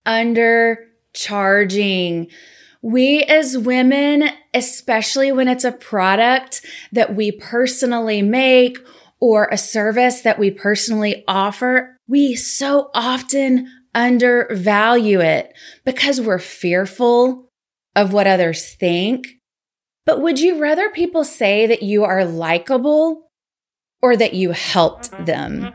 undercharging. We as women, especially when it's a product that we personally make or a service that we personally offer, we so often undervalue it because we're fearful of what others think. But would you rather people say that you are likable or that you helped them?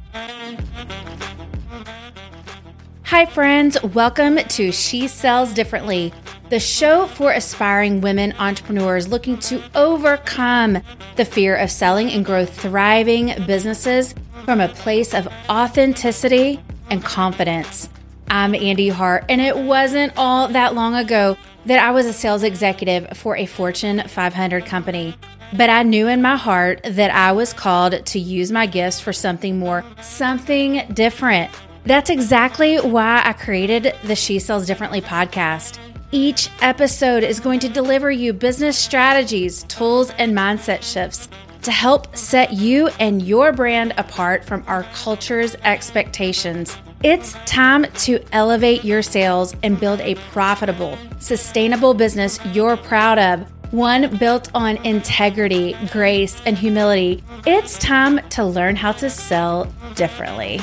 Hi friends, welcome to She Sells Differently, the show for aspiring women entrepreneurs looking to overcome the fear of selling and grow thriving businesses from a place of authenticity and confidence. I'm Andy Hart, and it wasn't all that long ago that I was a sales executive for a Fortune 500 company. But I knew in my heart that I was called to use my gifts for something more, something different. That's exactly why I created the She Sells Differently podcast. Each episode is going to deliver you business strategies, tools, and mindset shifts to help set you and your brand apart from our culture's expectations. It's time to elevate your sales and build a profitable, sustainable business you're proud of, one built on integrity, grace, and humility. It's time to learn how to sell differently.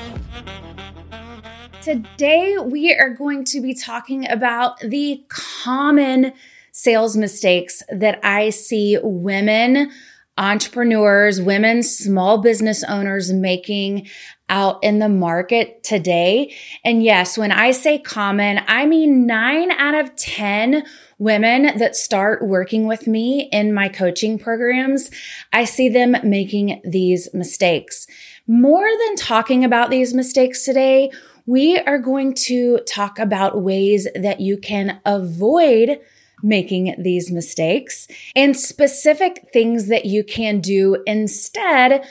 Today, we are going to be talking about the common sales mistakes that I see women entrepreneurs, women small business owners making out in the market today. And yes, when I say common, I mean 9 out of 10 women that start working with me in my coaching programs, I see them making these mistakes. More than talking about these mistakes today, we are going to talk about ways that you can avoid making these mistakes and specific things that you can do instead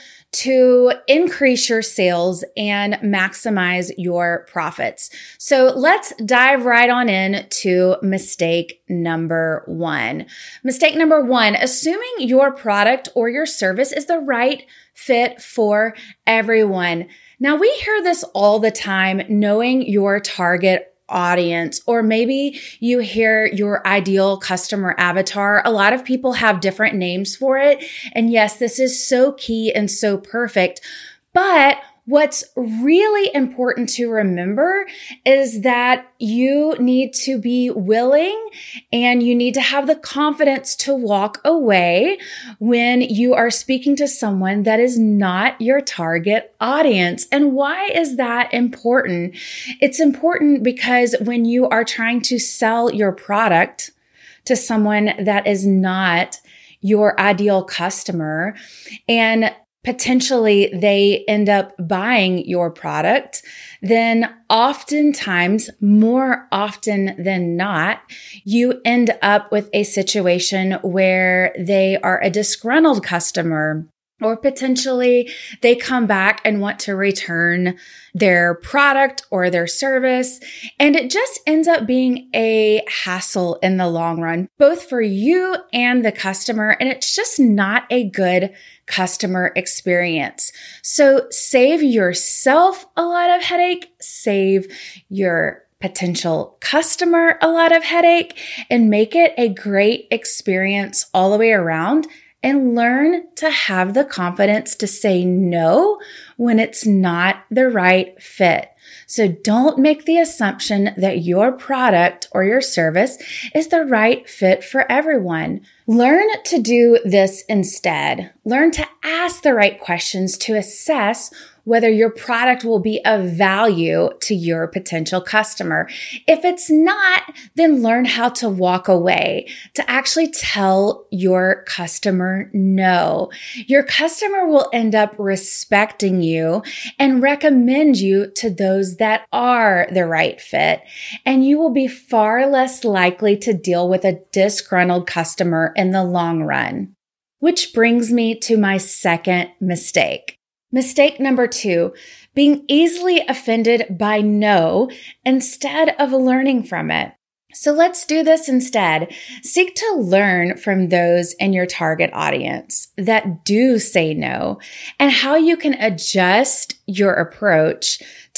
to increase your sales and maximize your profits. So let's dive right on in to mistake number one. Mistake number one, assuming your product or your service is the right fit for everyone. Now, we hear this all the time, knowing your target audience, or maybe you hear your ideal customer avatar. A lot of people have different names for it. And yes, this is so key and so perfect. But what's really important to remember is that you need to be willing and you need to have the confidence to walk away when you are speaking to someone that is not your target audience. And why is that important? It's important because when you are trying to sell your product to someone that is not your ideal customer and potentially they end up buying your product, then oftentimes, more often than not, you end up with a situation where they are a disgruntled customer, or potentially they come back and want to return their product or their service. And it just ends up being a hassle in the long run, both for you and the customer. And it's just not a good customer experience. So save yourself a lot of headache, save your potential customer a lot of headache, and make it a great experience all the way around. And learn to have the confidence to say no when it's not the right fit. So don't make the assumption that your product or your service is the right fit for everyone. Learn to do this instead. Learn to ask the right questions to assess whether your product will be of value to your potential customer. If it's not, then learn how to walk away, to actually tell your customer no. Your customer will end up respecting you and recommend you to those that are the right fit. And you will be far less likely to deal with a disgruntled customer in the long run. Which brings me to my second mistake. Mistake number 2, being easily offended by no instead of learning from it. So let's do this instead. Seek to learn from those in your target audience that do say no and how you can adjust your approach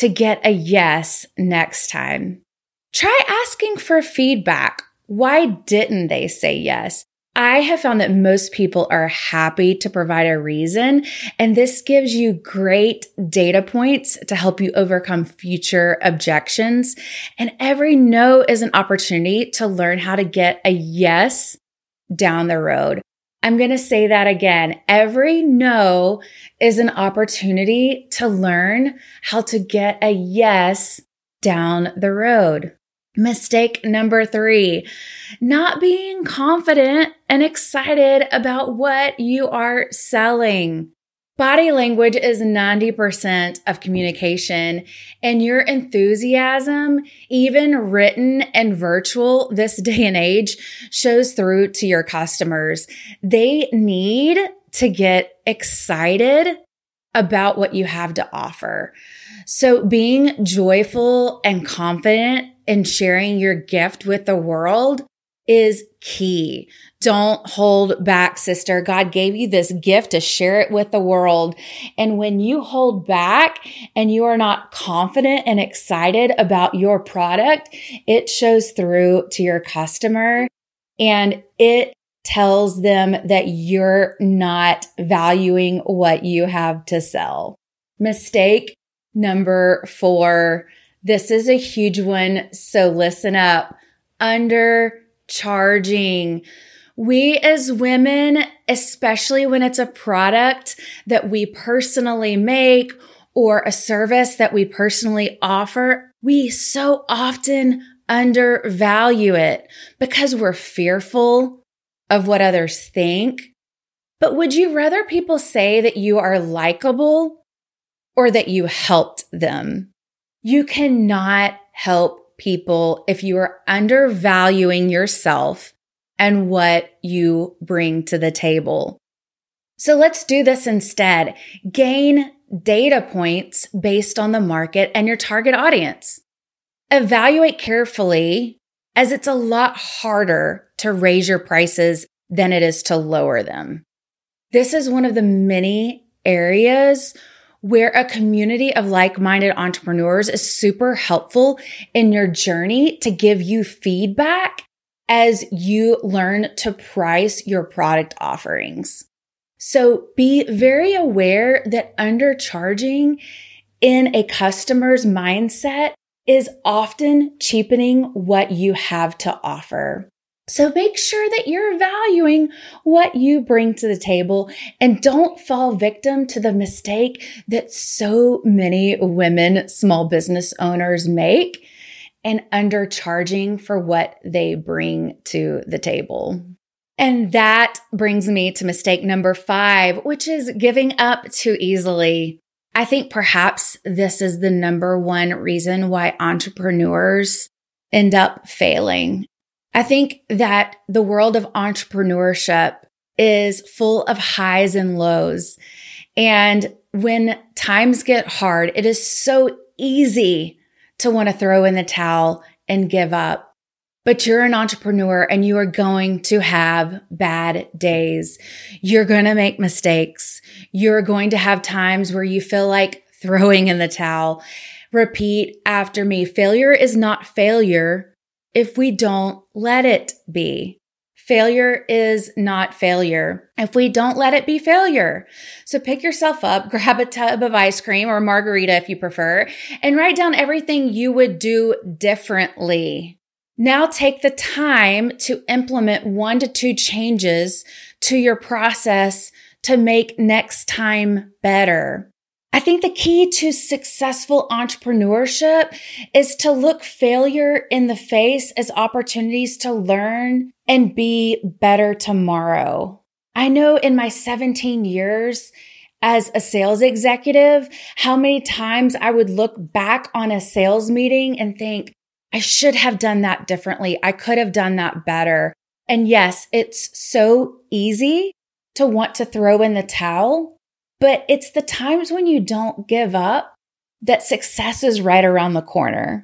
to get a yes next time. Try asking for feedback. Why didn't they say yes? I have found that most people are happy to provide a reason, and this gives you great data points to help you overcome future objections. And every no is an opportunity to learn how to get a yes down the road. I'm going to say that again. Every no is an opportunity to learn how to get a yes down the road. Mistake number 3, not being confident and excited about what you are selling. Body language is 90% of communication, and your enthusiasm, even written and virtual this day and age, shows through to your customers. They need to get excited about what you have to offer. So being joyful and confident in sharing your gift with the world is key. Don't hold back, sister. God gave you this gift to share it with the world. And when you hold back and you are not confident and excited about your product, it shows through to your customer, and it tells them that you're not valuing what you have to sell. Mistake number 4. This is a huge one, so listen up. Undercharging. We as women, especially when it's a product that we personally make or a service that we personally offer, we so often undervalue it because we're fearful of what others think. But would you rather people say that you are likable or that you helped them? You cannot help people if you are undervaluing yourself and what you bring to the table. So let's do this instead. Gain data points based on the market and your target audience. Evaluate carefully, as it's a lot harder to raise your prices than it is to lower them. This is one of the many areas where a community of like-minded entrepreneurs is super helpful in your journey to give you feedback as you learn to price your product offerings. So be very aware that undercharging in a customer's mindset is often cheapening what you have to offer. So make sure that you're valuing what you bring to the table, and don't fall victim to the mistake that so many women small business owners make and undercharging for what they bring to the table. And that brings me to mistake number 5, which is giving up too easily. I think perhaps this is the number one reason why entrepreneurs end up failing. I think that the world of entrepreneurship is full of highs and lows. And when times get hard, it is so easy to want to throw in the towel and give up. But you're an entrepreneur and you are going to have bad days. You're going to make mistakes. You're going to have times where you feel like throwing in the towel. Repeat after me. Failure is not failure if we don't let it be. Failure is not failure if we don't let it be failure. So pick yourself up, grab a tub of ice cream or margarita if you prefer, and write down everything you would do differently. Now take the time to implement 1 to 2 changes to your process to make next time better. I think the key to successful entrepreneurship is to look failure in the face as opportunities to learn and be better tomorrow. I know in my 17 years as a sales executive, how many times I would look back on a sales meeting and think, I should have done that differently. I could have done that better. And yes, it's so easy to want to throw in the towel. But it's the times when you don't give up that success is right around the corner.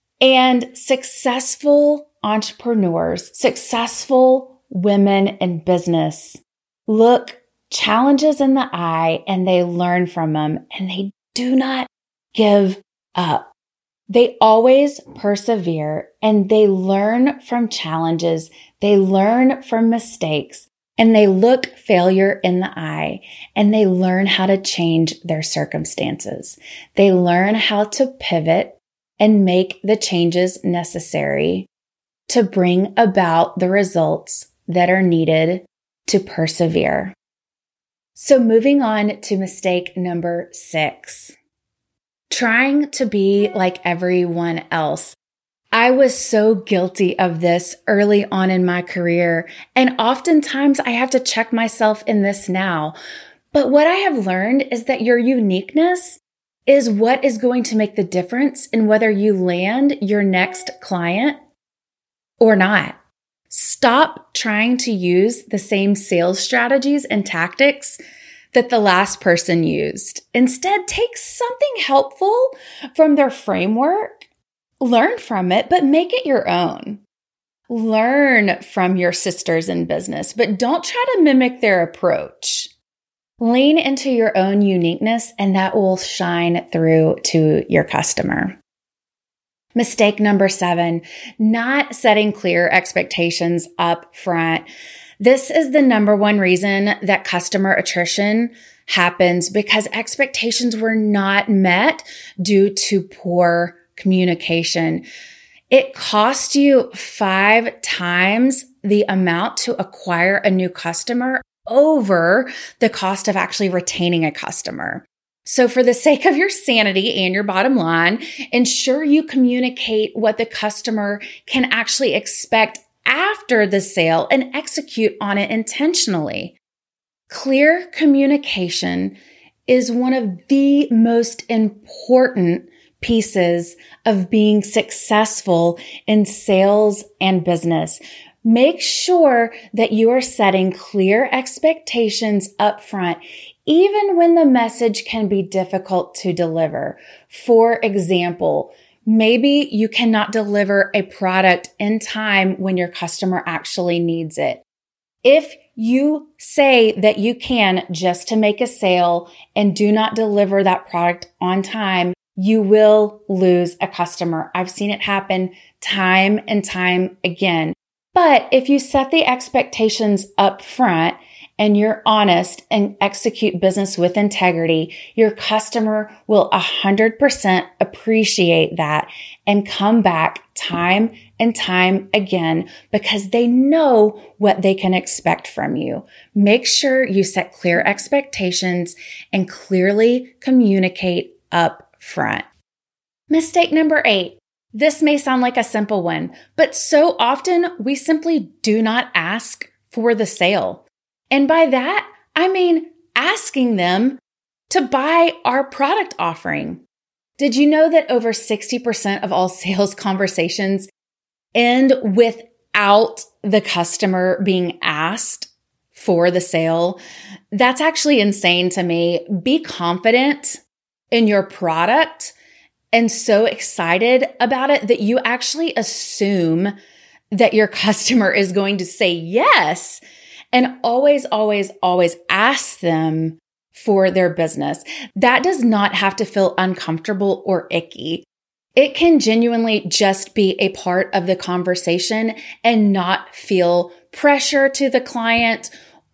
And successful entrepreneurs, successful women in business, look challenges in the eye and they learn from them, and they do not give up. They always persevere and they learn from challenges. They learn from mistakes and they look failure in the eye and they learn how to change their circumstances. They learn how to pivot and make the changes necessary to bring about the results that are needed to persevere. So moving on to mistake number 6. Trying to be like everyone else. I was so guilty of this early on in my career, and oftentimes I have to check myself in this now. But what I have learned is that your uniqueness is what is going to make the difference in whether you land your next client or not. Stop trying to use the same sales strategies and tactics that the last person used. Instead, take something helpful from their framework, learn from it, but make it your own. Learn from your sisters in business, but don't try to mimic their approach. Lean into your own uniqueness, and that will shine through to your customer. Mistake number 7, not setting clear expectations up front. This is the number one reason that customer attrition happens because expectations were not met due to poor communication. It cost you 5 times the amount to acquire a new customer over the cost of actually retaining a customer. So for the sake of your sanity and your bottom line, ensure you communicate what the customer can actually expect after the sale and execute on it intentionally. Clear communication is one of the most important pieces of being successful in sales and business. Make sure that you are setting clear expectations up front, even when the message can be difficult to deliver. For example, maybe you cannot deliver a product in time when your customer actually needs it. If you say that you can just to make a sale and do not deliver that product on time, you will lose a customer. I've seen it happen time and time again. But if you set the expectations up front and you're honest and execute business with integrity, your customer will 100% appreciate that and come back time and time again because they know what they can expect from you. Make sure you set clear expectations and clearly communicate up front. Mistake number 8. This may sound like a simple one, but so often we simply do not ask for the sale. And by that, I mean asking them to buy our product offering. Did you know that over 60% of all sales conversations end without the customer being asked for the sale? That's actually insane to me. Be confident in your product and so excited about it that you actually assume that your customer is going to say yes. And always, always, always ask them for their business. That does not have to feel uncomfortable or icky. It can genuinely just be a part of the conversation and not feel pressure to the client,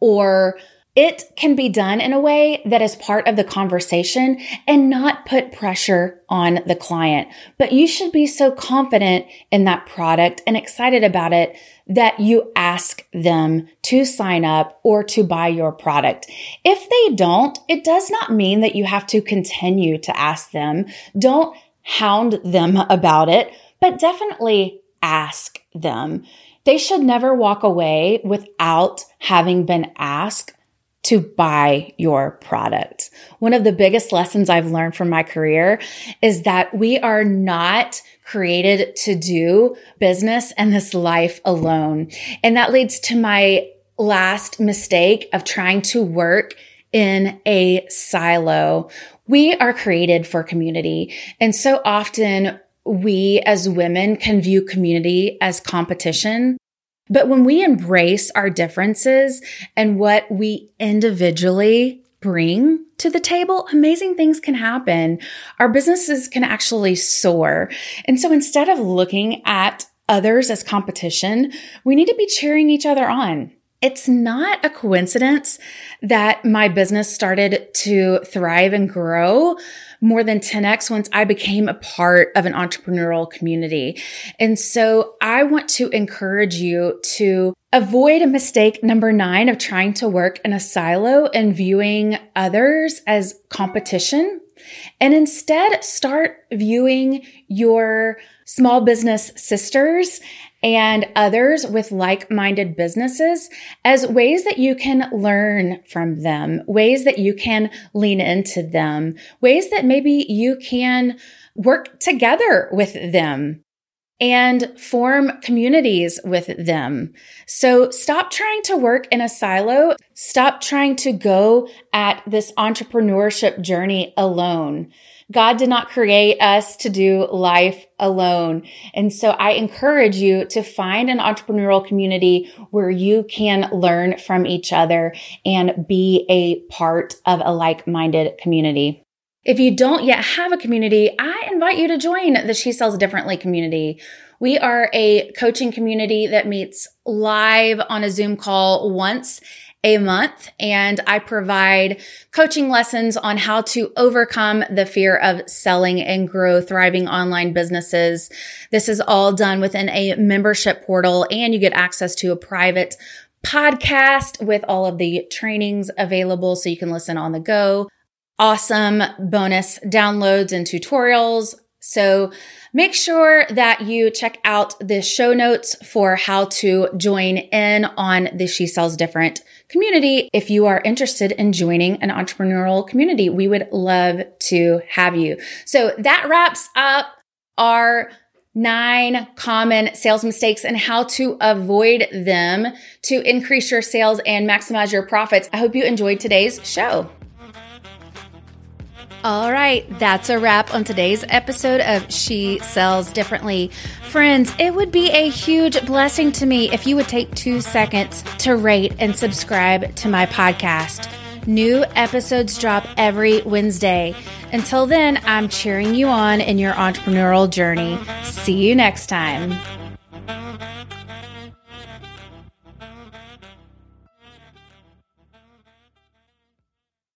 or it can be done in a way that is part of the conversation and not put pressure on the client. But you should be so confident in that product and excited about it that you ask them to sign up or to buy your product. If they don't, it does not mean that you have to continue to ask them. Don't hound them about it, but definitely ask them. They should never walk away without having been asked to buy your product. One of the biggest lessons I've learned from my career is that we are not created to do business and this life alone. And that leads to my last mistake of trying to work in a silo. We are created for community. And so often we as women can view community as competition. But when we embrace our differences and what we individually bring to the table, amazing things can happen. Our businesses can actually soar. And so instead of looking at others as competition, we need to be cheering each other on. It's not a coincidence that my business started to thrive and grow more than 10x once I became a part of an entrepreneurial community. And so I want to encourage you to avoid mistake number 9 of trying to work in a silo and viewing others as competition, and instead start viewing your small business sisters and others with like-minded businesses as ways that you can learn from them, ways that you can lean into them, ways that maybe you can work together with them and form communities with them. So stop trying to work in a silo. Stop trying to go at this entrepreneurship journey alone. God did not create us to do life alone. And so I encourage you to find an entrepreneurial community where you can learn from each other and be a part of a like-minded community. If you don't yet have a community, I invite you to join the She Sells Differently community. We are a coaching community that meets live on a Zoom call once a month, and I provide coaching lessons on how to overcome the fear of selling and grow thriving online businesses. This is all done within a membership portal, and you get access to a private podcast with all of the trainings available so you can listen on the go. Awesome bonus downloads and tutorials. So make sure that you check out the show notes for how to join in on the She Sells Different community. If you are interested in joining an entrepreneurial community, we would love to have you. So that wraps up our 9 common sales mistakes and how to avoid them to increase your sales and maximize your profits. I hope you enjoyed today's show. All right, that's a wrap on today's episode of She Sells Differently. Friends, it would be a huge blessing to me if you would take 2 seconds to rate and subscribe to my podcast. New episodes drop every Wednesday. Until then, I'm cheering you on in your entrepreneurial journey. See you next time.